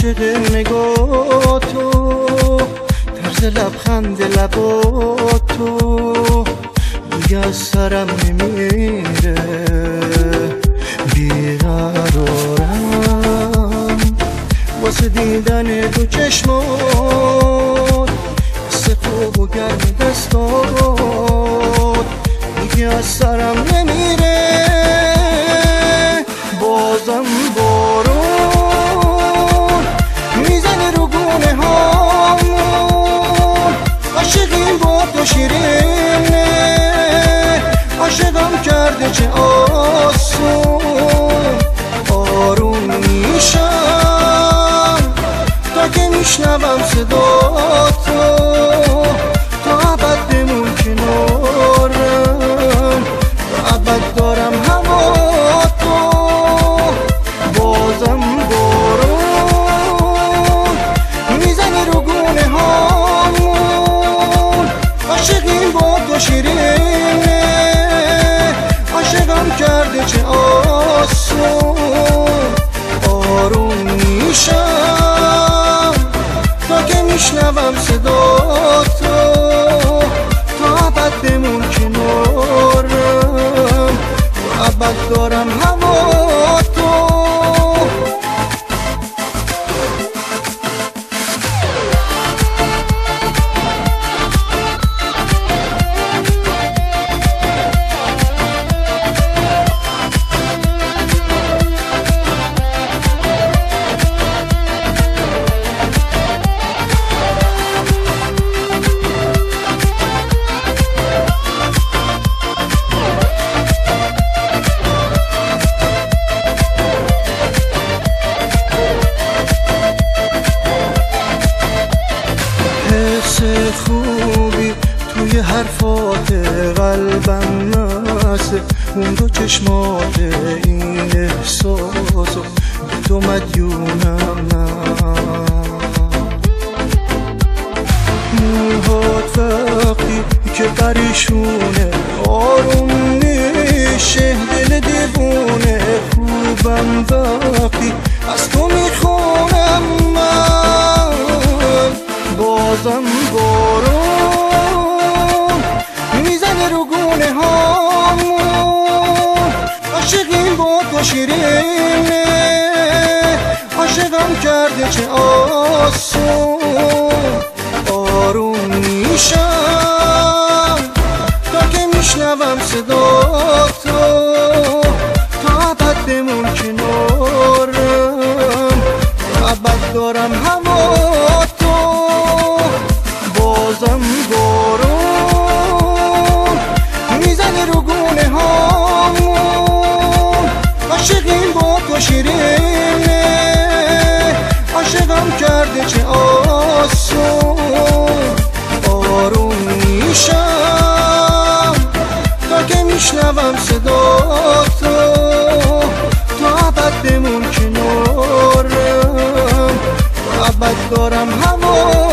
عاشق نگاه تو، طرز لبخند لبا تو دیگه از سرم نمیره. بیقرارم واسه دیدن تو چشمات، حس خوب و گرم دستات دیگه از سرم نمیره. بازم بارون میزنه رو گونه هامون، عاشقیم با تو شیرینه، عاشقم کرده چه آسون. آروم میشم تا که میشنوم صدا تو، تا ابد بمون کنارم، تا ابد دارم هوا تو. بازم بارون میزنه رو گونه هامون، عاشقیم با تو شیرینه، عاشقم کرده چه آسون. آروم میشم تا که میشنوم صدا تو، تا ابد بمون کنارم، تا ابد دارم هوا تو. خوبی توی حرفات قلبم نسه، اون دو چشمات این احساسو به تو مدیونم من. موهات وقتی که پریشونه آروم میشه دل دیوونه، خوبم وقتی از تو میخونم من. بازم بارون میزنه رو گونه هامون، عاشقیم با تو شیرینه، عاشقم کرده چه آسون. آروم میشم تا که میشنوم صدا تو، تا ابد بمون کنارم، تا ابد دارم هوا تو. بازم بارون میزنه رو گونه هامون، عاشقیم با تو شیرینه، عاشقم کرده چه آسون. آروم میشم تا که میشنوم صدا تو، تا ابد بمون کنارم، تا ابد دارم هوا